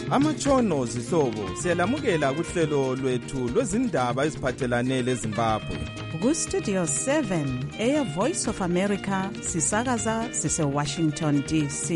Amatshono zihlobo siyalamukela kuhlelo lwethu lwezindaba eziphathelane leZimbabwe. Ku-Studio 7 Air Voice of America sisakaza sise-Washington DC.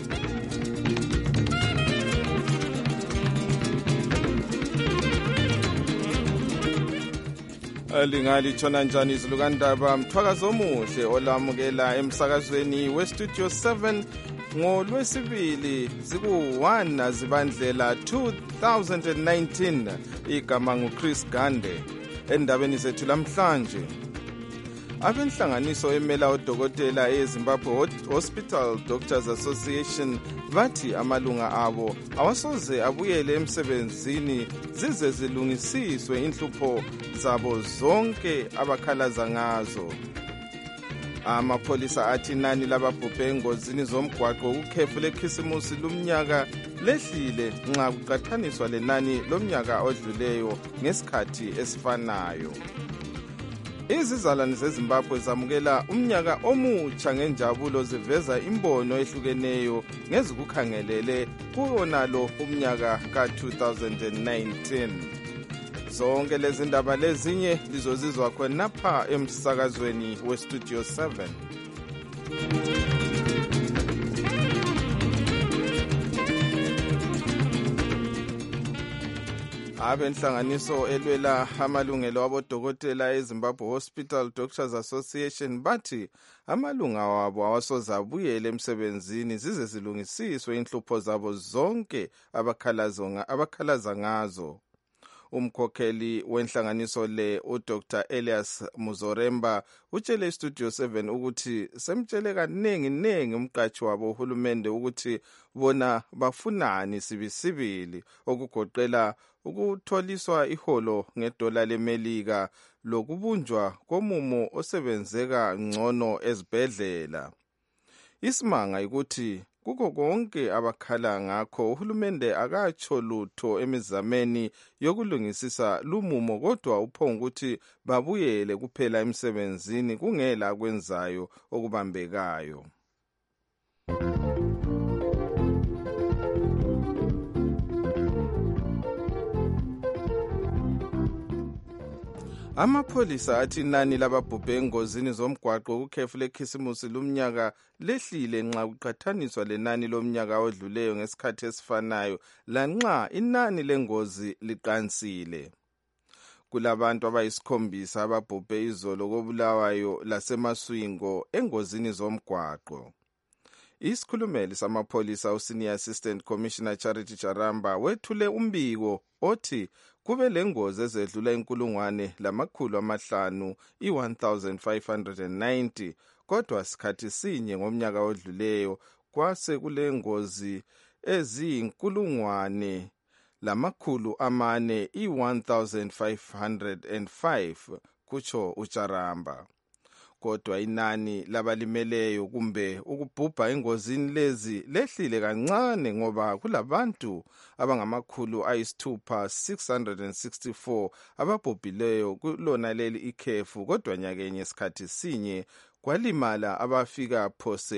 Lingalithona njani izilukandaba mthwakazo omuhle olamukela emsakazweni we-Studio 7 ngoLwesibili ziku-1 Zibandlela 2019. Igama nguChris Gande. Endabeni zethu lamhlanje, abenhlanganiso emela odokotela eZimbabwe Hospital Doctors Association bathi amalunga abo awasoze abuyele emsebenzini zize zilungisiswe inhlupho zabo zonke abakhalaza ngazo. Amapholisa athi inani lababhubhe engozini zomgwaqo kukhefu lekhisimusi lumnyaka lehlile nxa kuqathaniswa lenani lomnyaka odluleyo ngesikhathi esifanayo. Izizalwane zeZimbabwe zamukela umnyaka omutsha ngenjabulo ziveza imbono ehlukeneyo ngezikukhangelele kuwonalo umnyaka ka-2019. Zonke lezi ndaba lezinye lizozizwa khonapha emsakazweni we-Studio 7. Abenhlanganiso elwela amalungelo abodokotela eZimbabwe Hospital Doctors Association bathi amalunga wabo awasoze abuyele emsebenzini zize zilungisiswe inhlupho zabo zonke abakhalaza ngazo. Umkhokheli wenhlanganiso le uDr Elias Muzoremba utshele iStudio 7 ukuthi semtshele kaningi umqatshi wabo uhulumende ukuthi bona bafunani sibisibili okugoqela ukutholiswa iholo ngedola leMelika lokubunjwa komumo osebenzeka ngcono ezibhedlela. Isimanga ukuthi kuko konke abakhala ngakho uhulumende akatsho lutho emizameni yokulungisisa lumumo, kodwa uphonga ukuthi babuyele kuphela emsebenzini kungela kwenzayo okubambekayo. Amapholisa athi inani lababhubhe engozini zomgwaqo kukhefu lekhisimusi lumnyaka lehlile nxa kuqathaniswa lenani lomnyaka odluleyo ngesikhathi esifanayo lanxa inani lengozi liqansile. Kulabantu abayisikhombisa ababhubhe izolo koBulawayo laseMaswingo engozini zomgwaqo. Isikhulumeli samapholisa uSenior Assistant Commissioner Charity Charamba wethule umbiko othi kube lengozi ezedlula 1,500 1,590 kodwa sikhathi sinye ngomnyaka odluleyo kwase kule ngozi eziyinkulungwane 400 1,505 kutsho uCharamba. Kodwa inani labalimeleyo kumbe ukubhubha engozini lezi lehlile kancane ngoba kulabantu abangama664 ababhubhileyo kulona leli ikhefu, kodwa nyakenye isikhathi sinye kwalimala abafika phose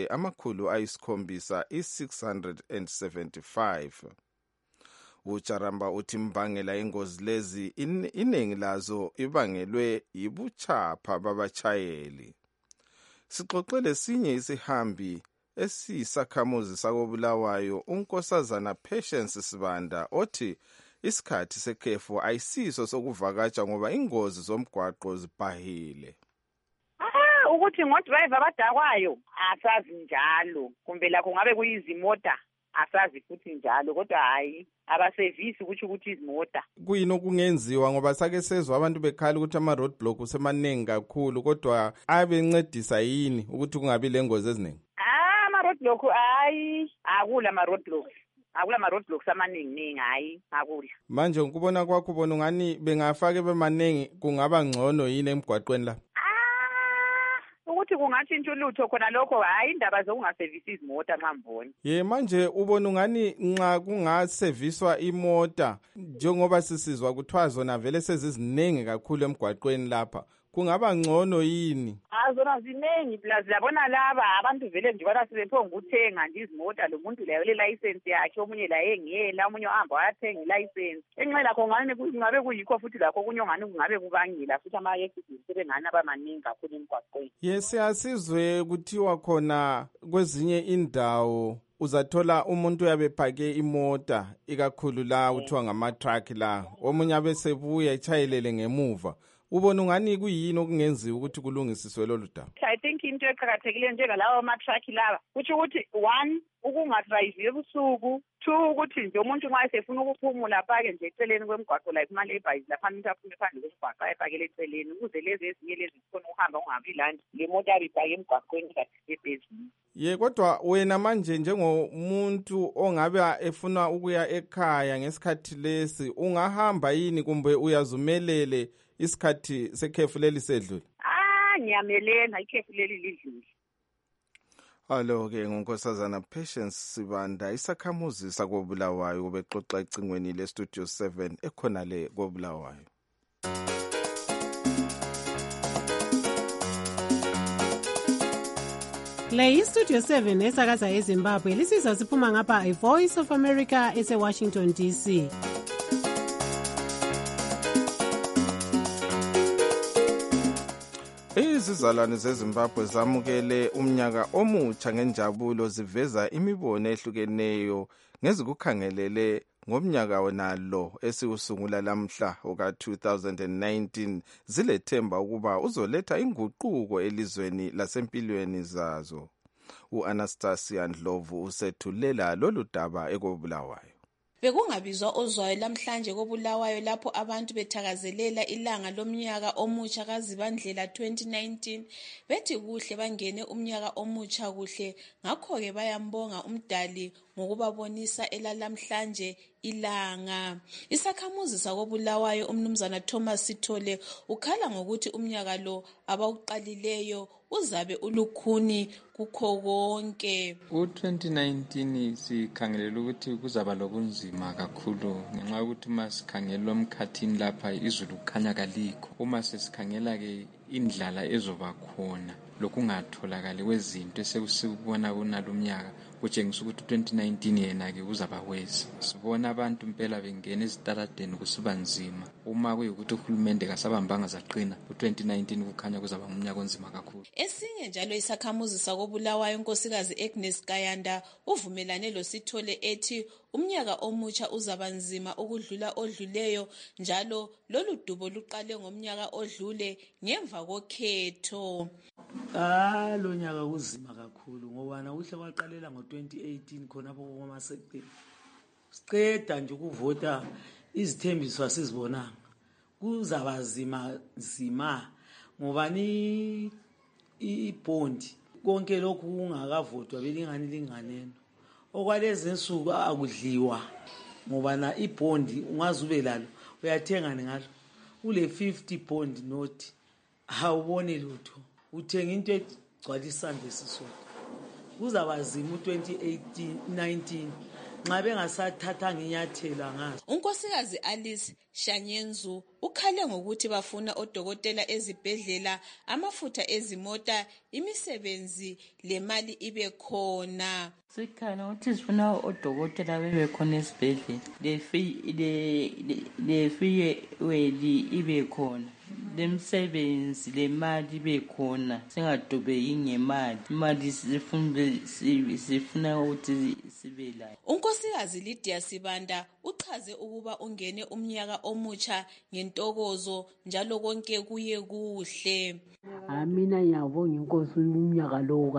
675. uCharamba uthi mbangela ingozi lezi iningi lazo ibangelwe yibuchapha babachayeli. Sixoxele sinye isihambi esiyisakhamuzi sakoBulawayo uNkosazana Patience Sibanda othi isikhathi sekhefu ayisiso sokuvakatsha ngoba ingozi zomgwaqo zibhahile. Ukuthi ngodriver abadakwayo asazi njalo, kumbe lakho ngabe kuyizimota asazi futhi njalo, kodwa hayi abasevisi ukuthi izimota. Kuyini okungenziwa ngoba sake sezwa abantu bekhala ukuthi ama-road block usemaningi kakhulu, kodwa abencedisa yini ukuthi kungabi lengozi eziningi? Ama-road block hayi akula ama-road blocks. Akula ma-road blocks amaningi hayi akula. Manje ukubona kwakho bona ungani bengafake bemaningi kungaba ngcono yini emgwaqweni la? Ukuthi kungatshintsha ulutho khona lokho hayi indaba zokungasevisi izimota nxa mboni. Manje ubona ungani nxa kungaseviswa imota njengoba sisizwa kuthiwa zona vele seziziningi kakhulu emgwaqweni lapha, kungaba ngcono yini? Zona ziningi plus labona laba abantu vele nje sebepho nguthenga nje izimota lo muntu layo le license yakhe omunye la engiyela omunye ohamba wayathenga ilicense enxe lakho ngane kungabe kuyikho futhi lakho kunye ngane kungabe kubangela futhi ama-accidents sebengani abamaningi kakhulu emgwaqweni. Yes, asizwe kuthiwa khona kwezinye indawo uzathola umuntu uyabe phake imota ikakhulu la kuthiwa ngama-truck la omunye abe sebuya echayelele ngemuva. Ubona ungani kuyini okungenziwa ukuthi kulungisiswe lolu daba? I think into eqhakathekileyo njengalawo ama-truck laba kuthi ukuthi 1 ukungadrive ebusuku, 2 ukuthi nje umuntu nxa esefuna ukuphumula apake nje eceleni kwemgwaqo like ama-labours lapha umuntu aphume phandle kwemgwaqo ayepakele eceleni ukuze lezi ezinye lezi zikhona ukuhamba ungabi landi le moto abibhake emgwaqweni kathi ebhezini. Ye kodwa wena manje njengomuntu ongabe efuna ukuya ekhaya ngesikhathi lesi ungahamba yini kumbe uyazumelele isikhathi sekhefu leli sedlule? Ngiyamelela ikhefu leli lidlule. Alo-ke ngunkosazana Patience Sibanda isakhamuzi sakobulawayo ubexoxa ecingweni lestudio 7 ekhona le kobulawayo. Le iStudio 7 esakaza eZimbabwe lisizwa siphuma ngapha iVoice of America ese-Washington DC. Izizalwane zeZimbabwe zamukele umnyaka omutsha ngenjabulo ziveza imibono ehlukeneyo ngezikukhangelele ngomnyaka wonalo esiwusungula lamhla oka-2019 zilethemba ukuba uzoletha inguquko elizweni lasempilweni zazo. U-Anastasia Ndlovu usethulela lolu daba ekobulawayo. Bekungabizwa ozwayo lamhlanje kobulawayo lapho abantu bethakazelela ilanga lomnyaka omutsha kaZibandlela 2019 bethi kuhle bangene umnyaka omutsha kuhle ngakho-ke bayambonga umdali ngokubabonisa elalamhlanje ilanga. Isakhamuzi sakobulawayo umnumzana Thomas Sithole ukhala ngokuthi umnyaka lo abawuqalileyo uzabe ulukhuni kukho konke. U-2019 sikhangelela ukuthi kuzaba lobunzima kakhulu ngenxa yokuthi uma sikhangela omkhathini lapha izulu kukhanya kalikho. Uma sesikhangela-ke indlala ezoba khona lokungatholakali kwezinto esekusibona kunalo umnyaka kutshengisa ukuthi 2019 yena-ke uzaba wezi. Sibona abantu impela bengena ezitaradeni kusiba nzima. Uma kuyukuthi uhulumende kasabambanga zaqina, u-2019 kukhanya kuzaba umnyaka onzima kakhulu. Esinye njalo isakhamuzi sakobulawayo unkosikazi Agnes Kayanda uvumelane loSithole ethi umnyaka omutsha uzaba nzima ukudlula odluleyo njalo lolu dubo luqale ngomnyaka odlule ngemva kokhetho. Lo nyaka uzima kakhulu ngoba nakuhle kwaqalela ngo-2018 khonapho kwamasekte siqeda nje ukuvota izithembiso asizibonanga kuzaba zima ngoba ni ibhondi konke lokhu kungakavotwa belinganeno okwalezi insuku akudliwa ngoba na ibhondi ungaze ube lalo uyathenga ngalo ule 50 bond note awubone lutho uthenga into egcwala isandla esisodwa kuzaba zima u-2019 nxa bengasathathanga inyathelo ngazo. Unkosikazi Alice Shanyenzu ukhale ngokuthi bafuna odokotela ezibhedlela, amafutha ezimota, imisebenzi lemali ibe khona. Sikhona ukuthi sifuna odokotela bebe khona esibhedlela, le fee ibe khona, lemsebenzi lemali ibe khona, singadobeki ngemali, imali sifuna ukuthi sibe layo. Unkosikazi Lydia Sibanda uchaze ukuba ungene umnyaka omutsha ngentokozo njalo konke kuye kuhle. Mina ngiyabonga inkosi umnyaka lo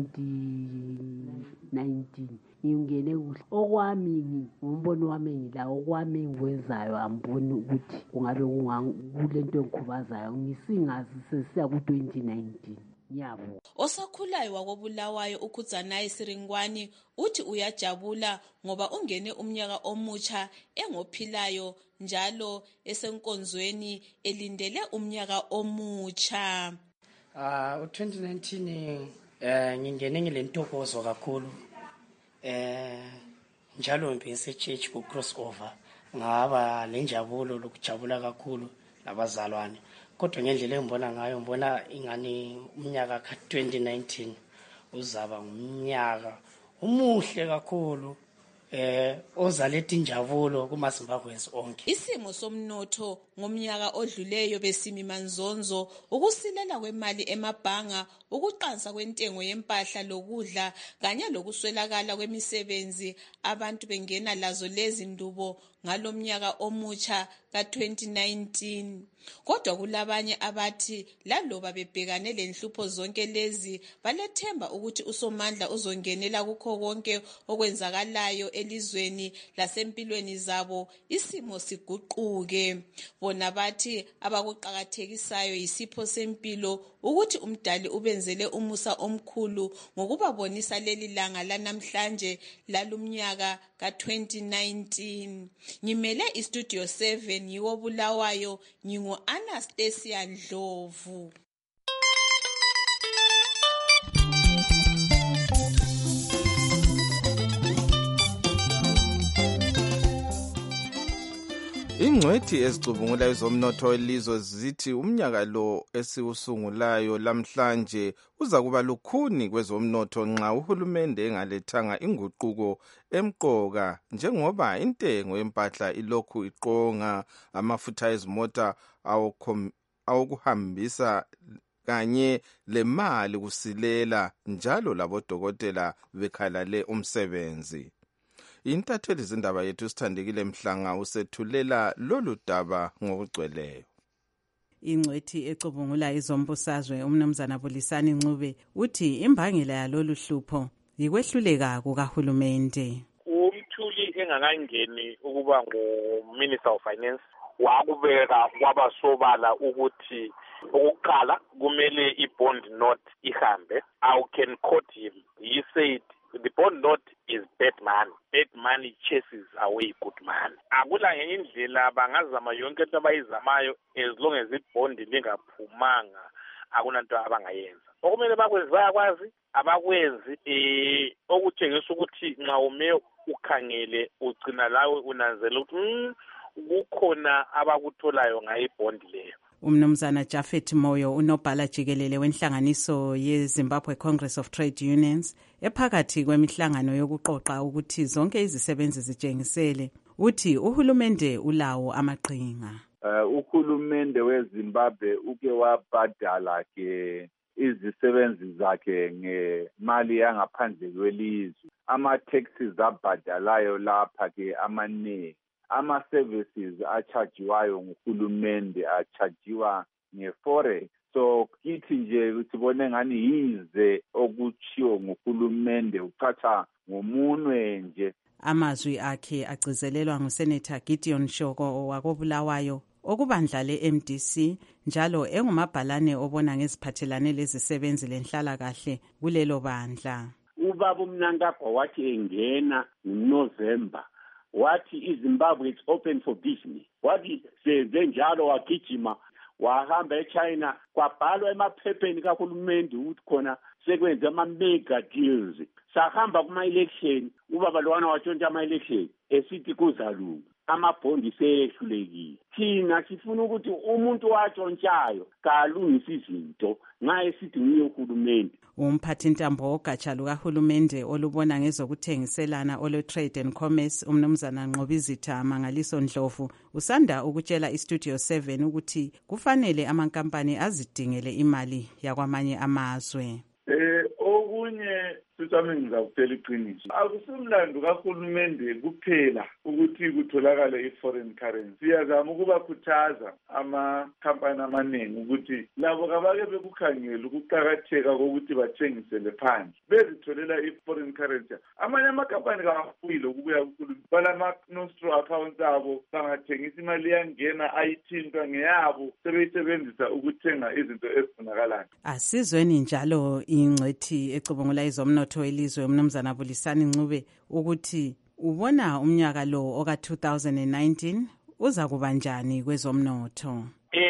ka-2019 ngingene kuhle. Okwami ngumbono wami ngila okwami ngikwenzayo amboni ukuthi kungabe kulento engikhubazayo ngisingazi sesiya ku-2019. Ngiyabonga. Osakhulayo wakobulawayo uKhudzanayi Siringwani uthi uyajabula ngoba ungene umnyaka omutsha engophilayo njalo esenkonzweni elindele umnyaka omutsha. U-2019 ngingene ngilentokozo kakhulu njalo ngibhekise church ku crossover ngaba lenjabulo lokujabula kakhulu labazalwane kodwa ngendlela engibona ngayo ngibona ingani umnyaka ka-2019 uzaba ngumnyaka umuhle kakhulu ozaletha injabulo kumaZimbabweans onke. Isimo somnotho ngomnyaka odluleyo besimi manzonzo, ukusilela kwemali emabhanga, ukuqansa kwentengo yempahla lokudla kanye lokuswelakala kwemisebenzi, abantu bengena lazo lezi ndubo ngalomnyaka omutsha ka-2019. Kodwa kulabanye abathi laloba bebhekane lenhlupho zonke lezi balethemba ukuthi uSomandla uzongenela kukho konke okwenzakalayo elizweni lasempilweni zabo isimo siguquke. Bona bathi abakuqakathekisayo yisipho sempilo, ukuthi umdali ubenzele umusa omkhulu ngokubabonisa leli langa lanamhlanje lalumnyaka ka-2019. Ngimele iStudio 7 ngiwo Bulawayo, ngingu-Anastasia Ndlovu. Ingcwethi ezicubungula ezomnotho welizwe zithi umnyaka lo esiwusungulayo lamhlanje uza kuba lukhuni kwezomnotho nxa uhulumende engalethanga inguquko emqoka, njengoba intengo yempahla ilokhu iqonga, amafutha ezimota awokuhambisa kanye lemali kusilela, njalo labodokotela bekhalale umsebenzi. Intatheli zindaba yethu Sithandekile Mhlanga usethulela lolu daba ngokugcweleyo. Ingcwethi ecubungula izombusazwe umnumzana Bulisani Ncube uthi imbangela yalolu hlupho yikwehluleka kukahulumende. Umthuli engakangeni ukuba ngu-Minister of Finance wakubeka kwabasobala ukuthi ukuqala kumele i-bond note ihambe. I can quote him. He said the bond note is bad money. Bad money chases away good money. Akula ngenye indlela bangazama yonke into abayizamayo, as long as ibond lingaphumanga akunanto abangayenza. Okumele bakwenze bayakwazi, abakwenzi okutshengisa ukuthi nxa ume ukhangele ugcina lawe unanzela ukuthi kukhona abakutholayo ngayibond leyo. Umnumzana Japhet Moyo unobhala jikelele wenhlanganiso yeZimbabwe Congress of Trade Unions ephakathi kwemihlangano yokuqoqa ukuthi zonke izisebenzi zitshengisele, uthi uhulumende ulawo amaqhinga. Uhulumende weZimbabwe uke wabhadala ke izisebenzi zakhe ngemali yangaphandle kwelizwe. Ama-taxes abhadalayo lapha ke amaningi. Ama-services achajiwayo nguhulumende achajiwa nge-forex. So kithi nje sibone ngani yize okuchiwo nguhulumende ucatsha ngomunwe nje. Amazwi akhe agcizelelwa nguSenator Gideon Shoko wakobulawayo okubandla le-MDC, njalo engumabhalane obona ngeziphathelane lezisebenzi lenhlalakahle kulelo bandla. Ubaba uMnangagwa wathi engena ngoNovember wathi iZimbabwe is open for business. Wathi senze njalo wagijima wahamba eChina, kwabhalwa emaphepheni kahulumende ukuthi khona sekwenze ama-mega deals. Sahamba kuma-election, ubaba lowana watshontsha ama-election esithi kuzalunga. Amabhondi seyehlulekile. Thina sifuna ukuthi umuntu watshontshayo kalungisa izinto nxa esithi nguye uhulumende. Umphathintambo wogatsha lukahulumende olubona ngezokuthengiselana olo-Trade and Commerce umnumzana Nqobizitha Mangaliso Ndlovu usanda ukutshela iStudio 7 ukuthi kufanele amankampani azidingele imali yakwamanye amazwe. Okunye sisami ngizakutshela iqiniso, akusumlando kahulumende kuphela ukuthi kutholakale i-foreign currency. Siyazama ukubakhuthaza amakhampani amaningi ukuthi labo kabake bekukhangela ukuqakatheka kokuthi bathengisele phandle bezitholela i-foreign currency. Amanye amakhampani kawafuyile ukubuya kuhulumende, balama-nostro accounts abo bangathengisa imali yangena ayithintwa ngeyabo sebeyisebenzisa ukuthenga izinto ezifunakalayo. Asizweni njalo ingcwethi ecubungula izomnotho elizwe umnumzana Bulisani Ncube ukuthi ubona umnyaka lo oka-2019 uza kuba njani kwezomnotho.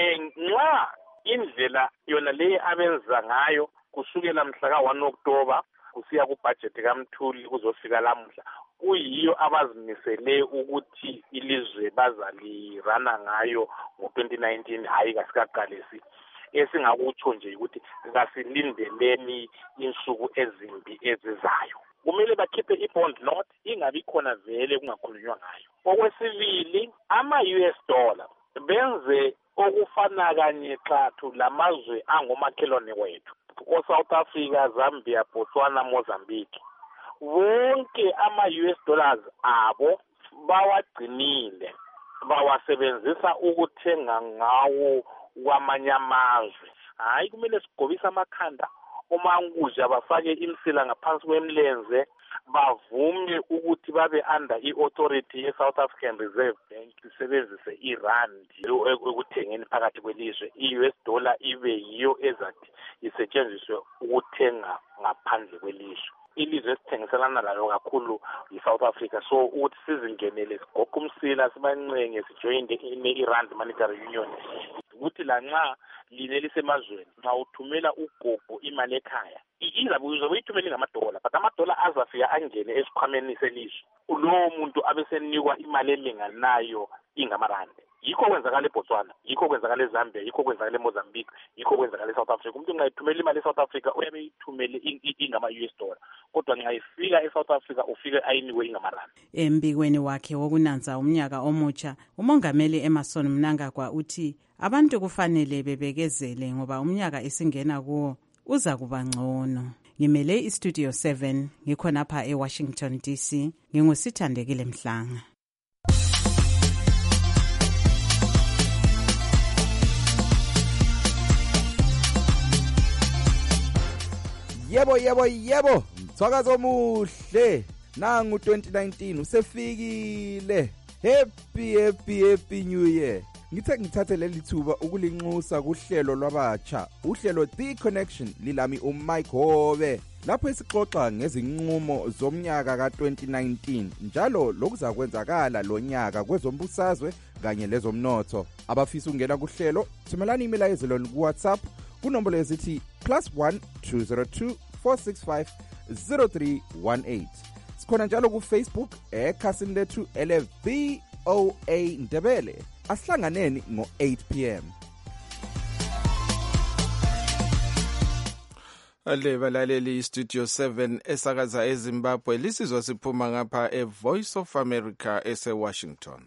Nxa indlela yona le abenza ngayo kusukela mhla ka-1 October kusiya kubudget kaMthuli kuzofika lamuhla kuyiyo abazimisele ukuthi ilizwe bazalirana ngayo ngo-2019 hayi kasikaqalisi. Esingakutsho nje ukuthi kasilindeleni insuku ezimbi ezizayo. Kumele bakhiphe i-bond note ingabi khona vele kungakhulunywa ngayo. Okwesibili, ama-US dollar benze okufana kanye xathu lamazwe angomakhelwane wethu ko-South Africa, Zambia, Botswana, Mozambique. Wonke ama-US dollars abo bawagcinile, bawasebenzisa ukuthenga ngawo kwamanye amazwe. Hayi kumele sigobise amakhanda omanguja bafake imsila ngaphansi kwemlenze bavume ukuthi babe under i-authority ye-South African Reserve Bank isebenzise irand ekuthengeni phakathi kwelizwe. I-US dollar ibe yiyo ezathi isetshenziswe ukuthenga ngaphandle kwelizwe. Ilizwe esithengiselana layo kakhulu yi-South Africa, so ukuthi sizingenele sigoqe umsila sibancenge sijoyine i-Rand Monetary Union ukuthi lanxa line lisemazweni nxa uthumela ugogo imali ekhaya izabe uyithumele ngamadola, but amadola azafika angene esikhwameni selizwe, lowo muntu abesenikwa imali elinganayo ingamarandi. Yikho kwenzakala eBotswana, yikho kwenzakala eZambia, yikho kwenzakala eMozambique, yikho kwenzakala eSouth Africa. Umuntu nxa ethumela imali eSouth Africa uyabe ithumele ingama-US dollar, kodwa nxa ifika eSouth Africa ufike ayiniwe ingamarandi. Embikweni wakhe wokunanza umnyaka omutsha, umongameli Emmerson Mnangagwa uthi abantu kufanele bebekezele ngoba umnyaka esingena kuwo uza kuba ngcono. Ngimele iStudio 7 ngikhonapha eWashington DC, ngingusithandekile Mhlanga. Yebo, mthwakazo omuhle. Nangu 2019 usefikile. Happy New Year. Ngithathe leli thuba ukulinxusa kuhlelo lwabatsha, uhlelo The Connection lilami uMike Hobe. Lapho esixoxa ngezinqumo zomnyaka ka2019 njalo lokuzakwenzakala lonyaka kwezombusazwe kanye lezomnotho. Abafisa ungena kuhlelo, thumelani imiyalezo ku WhatsApp kunombolo ezithi +1 202 465 0318. Sikhona njalo ku Facebook ekhasini lethu LVOA Ndebele. Asihlanganeni ngo-8 p.m. Balaleli iStudio 7 esakaza eZimbabwe, lisizwa siphuma ngapha eVoice of America ese-Washington.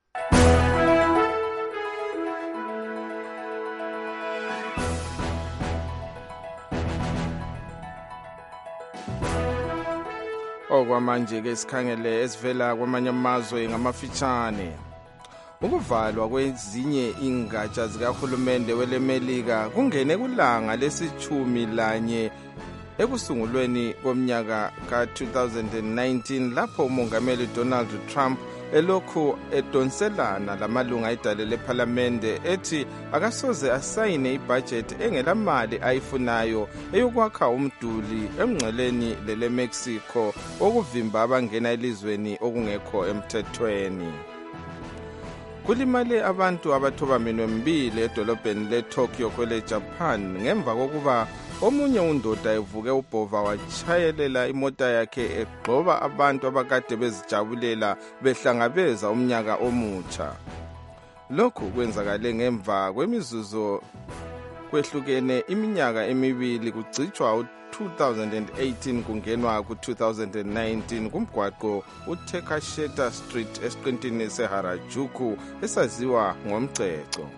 Okwamanje-ke sikhangele esivela kwamanye amazwe ngamafitshane. Ukuvalwa kwezinye ingatsha zikahulumende welemelika kungene kulanga lesi-11 ekusungulweni komnyaka ka-2019 lapho umongameli Donald Trump elokhu edonselana lamalunga edale lephalamende ethi akasoze asayine ibhajethi engelamali ayifunayo eyokwakha umduli emngceleni lele-Mexico okuvimba abangena elizweni okungekho emthethweni. Kulimale abantu abathobaminwe mbili edolobheni leTokyo kwele-Japan ngemva kokuba omunye undoda evuke ubhova watshayelela imota yakhe egxoba abantu abakade bezijabulela behlangabeza umnyaka omutsha. Lokhu kwenzakale ngemva kwemizuzu kwehlukene iminyaka emibili kugcitshwa 2018 kungenwa ku-2019 kumgwaqo uTekasheta Street esiqintini seHarajuku esaziwa ngomceco.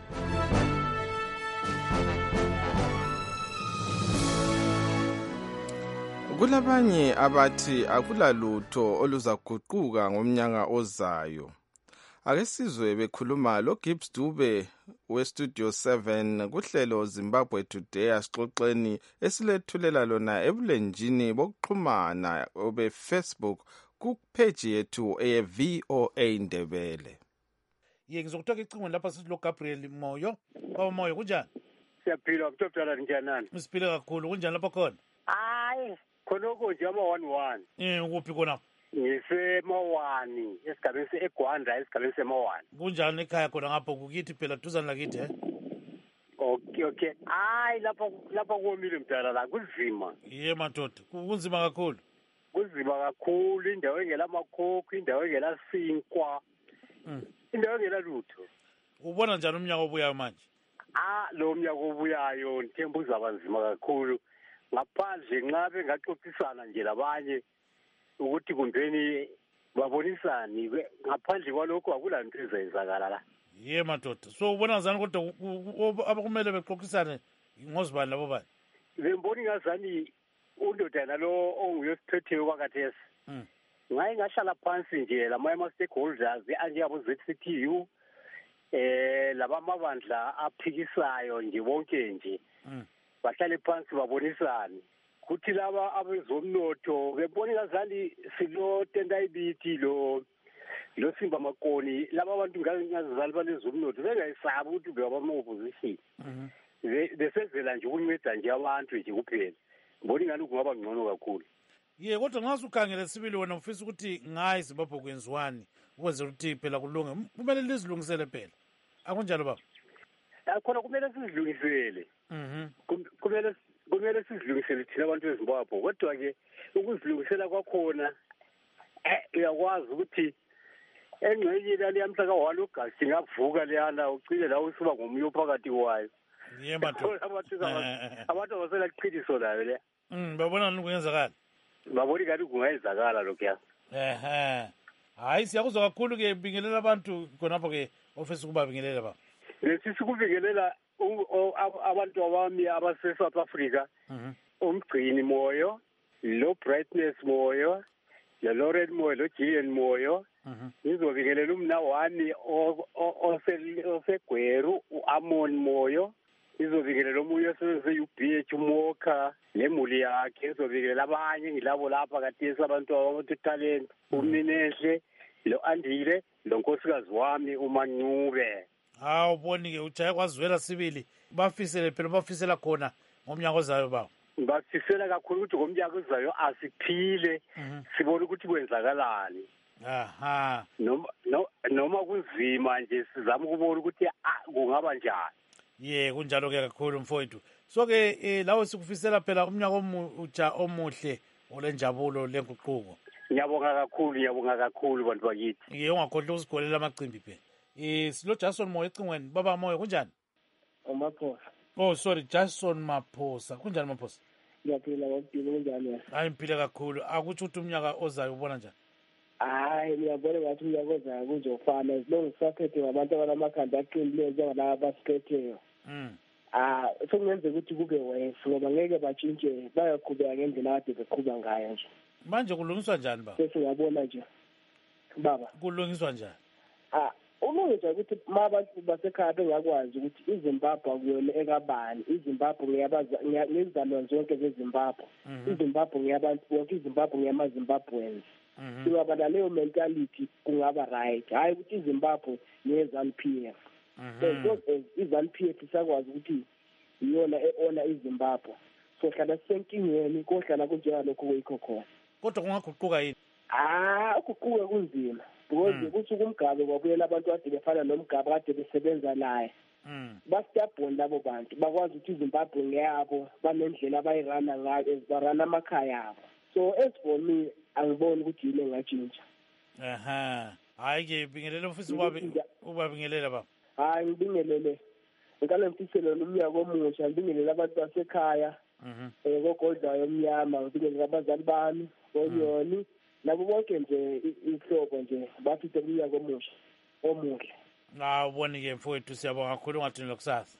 Kulabanye abathi akulalutho oluzaguquka ngomnyaka ozayo. Ake sizwe bekhuluma lo Gibbs Dube weStudio 7 kuhlelo Zimbabwe Today asixoxeni esilethulela lona ebulenjini bokuxhumana obeFacebook kupage yethu eVOA Ndebele. Ngizokuthoka icingweni lapha sisilo Gabriel Moyo. Baba Moyo kunjani? Siyaphila kuthola njani? Msiphile kakhulu kunjani lapha khona? Hayi, khonoko nje ama-11. Ukuphi khona? Ngisemawani esigabeni eGwanda esigabeni semawani. Kunjani ekhaya khona ngapho kukithi phela duzane lakithi Okay. Hayi lapha komile mdala la kunzima. Madoda kunzima kakhulu. kunzima kakhulu, indawo engela makhokho, indawo engela sinkwa, indawo engela lutho. Ubona njani umnyaka obuyayo manje? Lo mnyaka obuyayo ngithemba uzaba nzima kakhulu. Ngaphandle nxa bengaxoxisana nje labanye ukuthi kumbeni babonisani, ngaphandle kwalokho akulanto ezayenzakala la. Madoda. So ubona ngazani kodwa abakumele bexoxisane ngozibani labo bani? Bembona ingazani undodana lo onguyosiphetheyo kwakathesi. Ngaye ngahlala phansi nje lama-stakeholders anjengabo ZCTU, labamabandla aphikisayo nje bonke nje. Bahlale phansi babonisane. Kuthi laba abezomnotho bebona ingazani silo Tendayibithi lo Simba Makoni, laba bantu ngazali balezomnotho bengayisabi ukuthi bebama-opposition. Besenzela nje ukunceda nje abantu nje kuphela. Ngibona ingani kungaba ngcono kakhulu. Kodwa nxa sukhangele sibili wena ufisa ukuthi ngayi Zimbabwe kwenziwani ukwenzela ukuthi phela kulunge, kumele lizilungisele phela. Akunjalo baba? Khona kumele sizilungisele. Kumele sizilungisele thina abantu beZimbabwe. Kodwa-ke ukuzilungisela kwakhona uyakwazi ukuthi engxenye laliya mhla ka-1 August ngavuka leyana ucile la usuba ngomunye phakathi kwayo. Abantu abasela kuqiniso layo le. Babona nini kungenzakala? Babona ngathi kungayenzakala lokho. Hayi siyakuzwa kakhulu-ke bingelela abantu khonapho-ke ofisa ukuba bingelela baba. Lesisi kubingelela abantu abami abase-South Africa, umgcini Moyo, lo Brightness Moyo, lo Lauren Moyo, lo Gillian Moyo. Ngizobingelela umnawani osegweru u-Amon Moyo. Ngizobingelela omunye osese-UBH uMokha nemuli yakhe. Ngizobingelela abanye ngilabo lapha kathesi abantu abatalent, uMinehle, lo Andile, lo nkosikazi wami uMancube. Uboni-ke ujaye kwazivela sibili bafisele phela bafisela khona ngomnyaka ozayo baba. Bafisela kakhulu ukuthi ngomnyaka ozayo asiphile sibone ukuthi kwenzakalani. Noma kunzima nje sizama ukubona ukuthi kungaba njani. Kunjalo-ke kakhulu mfowethu. So-ke lawo sikufisela phela umnyaka omutsha omuhle olenjabulo lenguquko. Ngiyabonga kakhulu bantu bakithi. Ungakhohlwa ukusigolela amacimbi phela. Silo Jason Moyo ecingweni. Baba Moyo kunjani? Maphosa. Sorry, Jason Maphosa. Kunjani Maphosa? Ngiyaphila ngokuphila kunjani? Hayi ngiphile kakhulu. Akutsho ukuthi umnyaka ozayo ubona njani? Hayi ngiyabona ngathi umnyaka ozayo kuzofana as ngisaphethe ngabantu abanamakhanda aqinileyo njengalaba basiphetheyo. Sekungenzeka ukuthi kube worse ngoba ngeke batshintshe, bayaqhubeka ngendlela kade beqhuba ngayo nje. Manje kulungiswa njani baba? Sesingabona nje baba. Kulungiswa njani? Ulungiswa ukuthi ma abantu basekhaya bengakwazi ukuthi iZimbabwe akuyona ekabani. iZimbabwe ngezizalwa zonke zeZimbabwe. iZimbabwe ngeyabantu bonke, iZimbabwe ngeyama-Zimbabweans. Ingaba naleyo mentality kungaba right. Hayi ukuthi iZimbabwe ngeZANU-PF. iZANU-PF isakwazi ukuthi iyona e-ona iZimbabwe. Sohlala sisenkingeni kohlala kunjengalokho kuyikho khona. Kodwa kungaguquka yini? Ukuguquka kunzima. Because kusuka umgabe kwabuyela abantu kade befana nomgabe kade besebenza naye. Bastabhoni labo bantu bakwazi ukuthi iZimbabwe ngeyabo, banendlela abayirana ngayo, barana amakhaya abo. So as for me angiboni ukuthi yini engatshintsha. Hayi-ke bingelela ofisa ubabingelela baba. Hayi ngibingelele. Ngikale ngifisele umnyaka omusha, ngibingelele abantu basekhaya. Kogodlayo omnyama, ngibingelele abazali bami, Onyoni. Nabo bonke nje ihlobo nje bafite umnyaka omusha omuhle. Uboni-ke mfowethu siyabonga kakhulu ungadinela kusasa.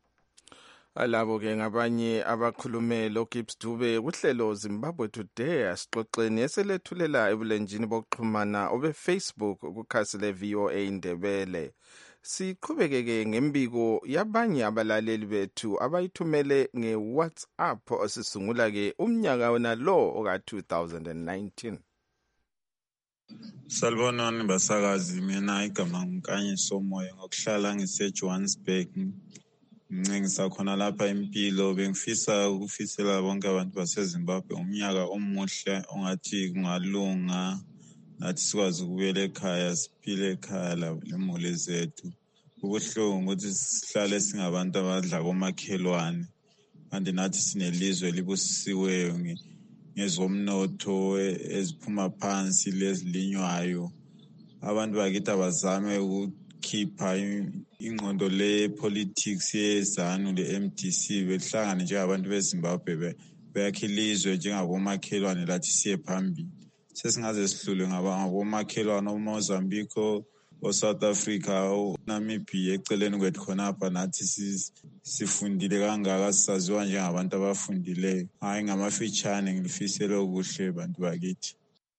Alabo-ke ngabanye abakhulume lo Gibbs Dube kuhlelo Zimbabwe Today asixoxeni eselethulela ebulenjini bokuxhumana obe-Facebook kukhasi le-VOA Indebele. Siqhubeke-ke ngembiko yabanye abalaleli bethu abayithumele nge-WhatsApp osisungula-ke umnyaka wona lo oka-2019. Salibonani basakazi, mina igama Nkanyiso Moyo ngokuhlala ngise-Johannesburg. Ngicengisa khona lapha impilo, bengifisa ukufisela bonke abantu baseZimbabwe umnyaka omuhle ongathi kungalunga, nathi sikwazi ukubuyela ekhaya, siphile ekhaya lemuli zethu. Kubuhlungu ukuthi sihlale singabantu abadla komakhelwane, kanti nathi sinelizwe libusisiweyo ngezomnotho eziphuma phansi lezilinywayo. Abantu bakithi abazame ukukhipha ingqondo le-politics yezanu le-MDC behlangane njengabantu beZimbabwe beyakhe ilizwe njengabomakhelwane lathi siye phambili. Sesingaze sihlulwe ngabomakhelwane oMozambique, o-South Africa, o-Namibia eceleni kwethu khonapha nathi sifundile kangaka sisaziwa njengabantu abafundileyo. Hayi ngamafitshane ngilifisele okuhle bantu bakithi.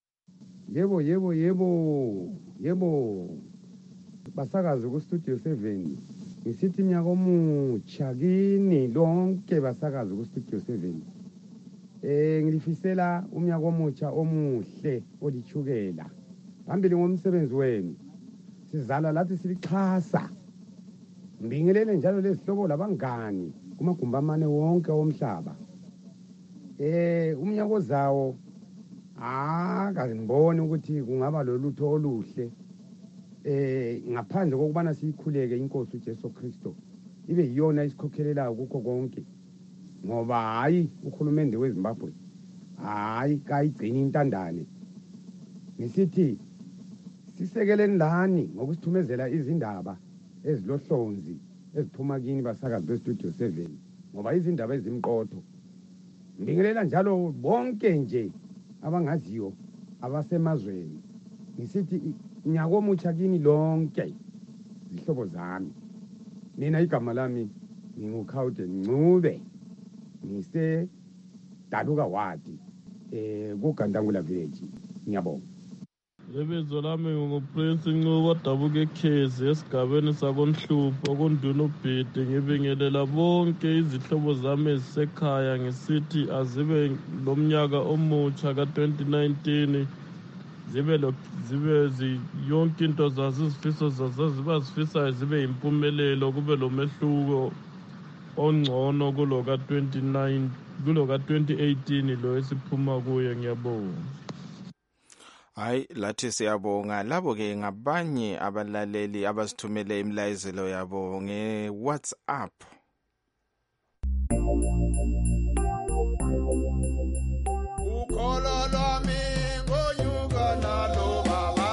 Yebo. Basakazi ku-Studio 7. Ngisithi minyaka omutsha kini lonke basakazi ku-Studio 7. Ngilifisela umnyaka omutsha omuhle olithukela. Phambili ngomsebenzi wenu. Sizala lathi silixhasa. Ngibingelele njalo lezihlobo labangani kumagumbi amane wonke womhlaba. Umnyaka ozawo ngibone ukuthi kungaba lolutho oluhle. Ngaphandle kokubana siyikhuleke inkosi uJesu Kristo ibe yiyona isikhokhelelayo kukho konke. Ngoba hayi uhulumende weZimbabwe kayigcina intandane. Ngisithi sisekeleni lani ngokusithumezela izindaba ezilohlonzi eziphuma kini basakazi beStudio 7 ngoba izindaba ezimqotho. Ngibingelela njalo bonke nje abangaziyo abasemazweni. Ngisithi nyaka omutsha kini lonke zihlobo zami. Mina igama lami nginguKhawude Ncube. Ngise Daluka Wadi kuGandangula Village. Ngiyabonga. Ibizo lami nguPrince Ncube Dabuka Khezi esigabeni sakoNhlupho kuNduna uBhidi. Ngibingelela bonke izihlobo zami ezisekhaya ngisithi azibe lomnyaka omutsha ka-2019 zibe yonke into zazizifiso zazifisayo zibe impumelelo, kube lo mehluko ongcono kulo ka-2018 lo esiphuma kuye. Ngiyabonga. Hayi lathi siyabonga. Labo-ke ngabanye abalaleli abasithumele imlayezelo yabo nge-WhatsApp. Ukholo lwami ngonyuka nalo baba.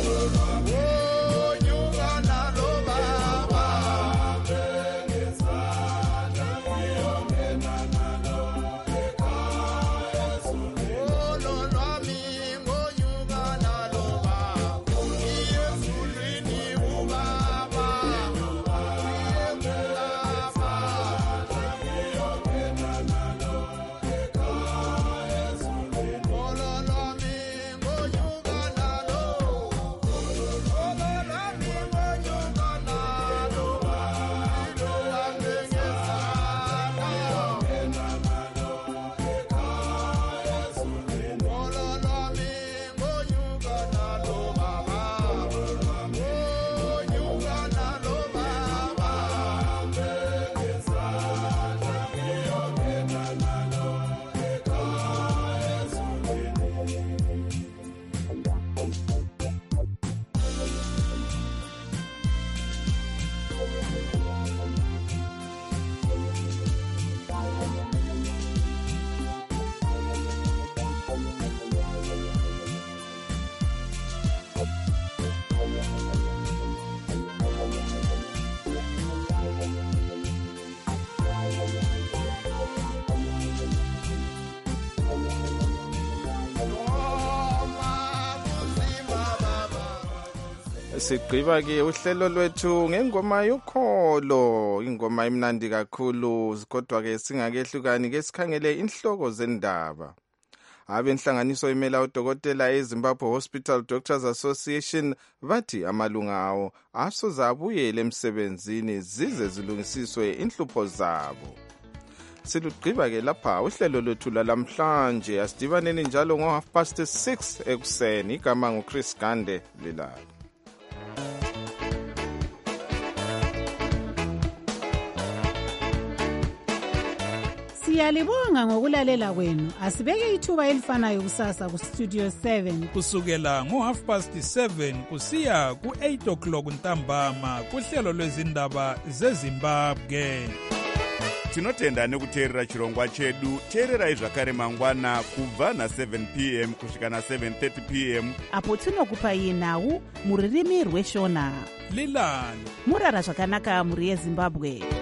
Sigqiba ke uhlelo lwethu ngengoma yokholo, ingoma imnandi kakhulu, kodwa ke singakehlukani ke sikhangele inhloko zendaba. Abenhlanganiso imela udokotela eZimbabwe Hospital Doctors Association bathi amalunga awo asoze abuyele emsebenzini zize zilungisiswe inhlupho zabo. Silugqiba ke lapha uhlelo lwethu lamhlanje, asidibaneni njalo ngo6:30 ekuseni. Igama nguChris Gande Lilala. Siyalibonga ngokulalela kwenu. Asibeke ithuba elifanayo kusasa kuStudio 7 kusukela ngo7:30 kusiya ku8 o'clock ntambama kuhlelo lwezindaba zeZimbabwe. tinotenda nekuteerera chirongwa chedu. Teererai zvakare mangwana kubva na7 p.m. kusvika na7:30 p.m. apo tinokupai nhau muririmi rweshona. Lilan murara zvakanaka muri yeZimbabwe.